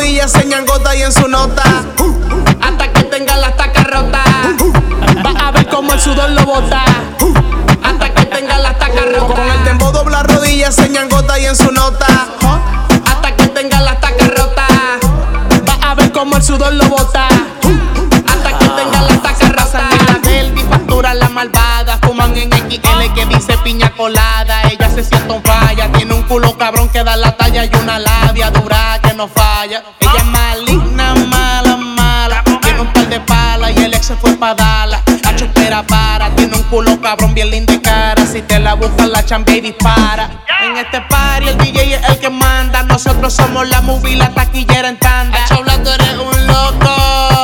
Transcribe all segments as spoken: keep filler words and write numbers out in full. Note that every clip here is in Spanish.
rodillas se ñangota y en su nota. Hasta que tenga la taca rota. Va a ver cómo el sudor lo bota. Hasta que tenga la taca rota. Con el dembow dobla rodillas se ñangota y en su nota. Hasta que tenga la taca rota. Va a ver cómo el sudor lo bota. Hasta que tenga la taca rota. La Delvi factura la malvada. Fuman en X L que dice piña colada. Ella se siente un falla. Tiene un culo cabrón que da la talla y una labia dura que no falla. Ella es maligna, mala, mala. Tiene un par de palas y el ex se fue pa' darla. Hacho espera para. Tiene un culo cabrón bien lindo de cara. Si te la buscas la chambia y dispara. En este party el D J es el que manda. Nosotros somos la movie, la taquillera en tanda. Hacho Blas, tú eres un loco.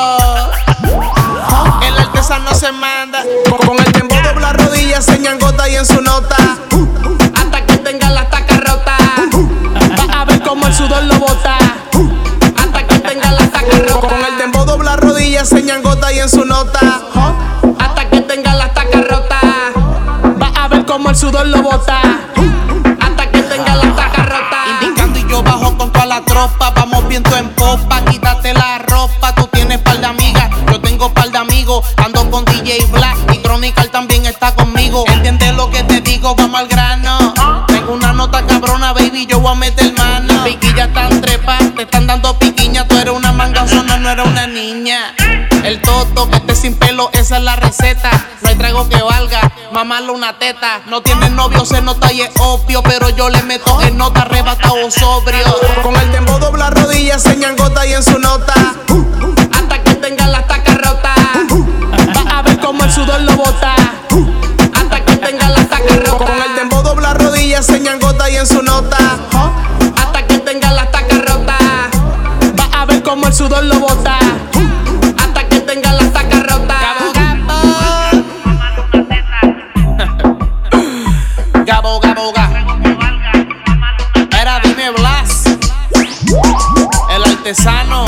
El artesano se manda. Con el dembow dobla rodillas se ñangota y en su nota. Hasta que tenga la taca rota. Va a ver cómo el sudor lo bota. Hasta que tenga la taca rota. Con el dembow dobla rodillas se ñangota y en su nota. Hasta que tenga la taca rota. Va a ver cómo el sudor lo bota. Hasta que tenga la taca rota. Indicando y yo bajo con toda la tropa. Vamos viento en popa, quítate la ropa. Tú tienes par de amigas, yo tengo par de amigos. Ando con D J Black y Chronical también está conmigo. Entiende lo que te digo, vamos al grano. Tengo una nota cabrona, baby, yo voy a meter mano. Piquillas tan trepas, te están dando piquiña. Tú eres una manganzona, no eres una niña. El toto que esté sin pelo, esa es la receta. No hay trago que valga, mamarle una teta. No tienes novio, se nota y es obvio. Pero yo le meto en nota arrebatado sobrio. Con el dembow dobla rodillas se ñangota y en su nota. Hasta que tenga la taca rota. Va a ver cómo el sudor lo bota. Hasta que tenga la taca rota. Con el dembow dobla rodillas se ñangota y en su nota. Hasta que tenga la taca rota. Va a ver cómo el sudor lo bota. Hasta que tenga la taca rota. Gabo, gabo, gabo. Era dime Blas, el artesano.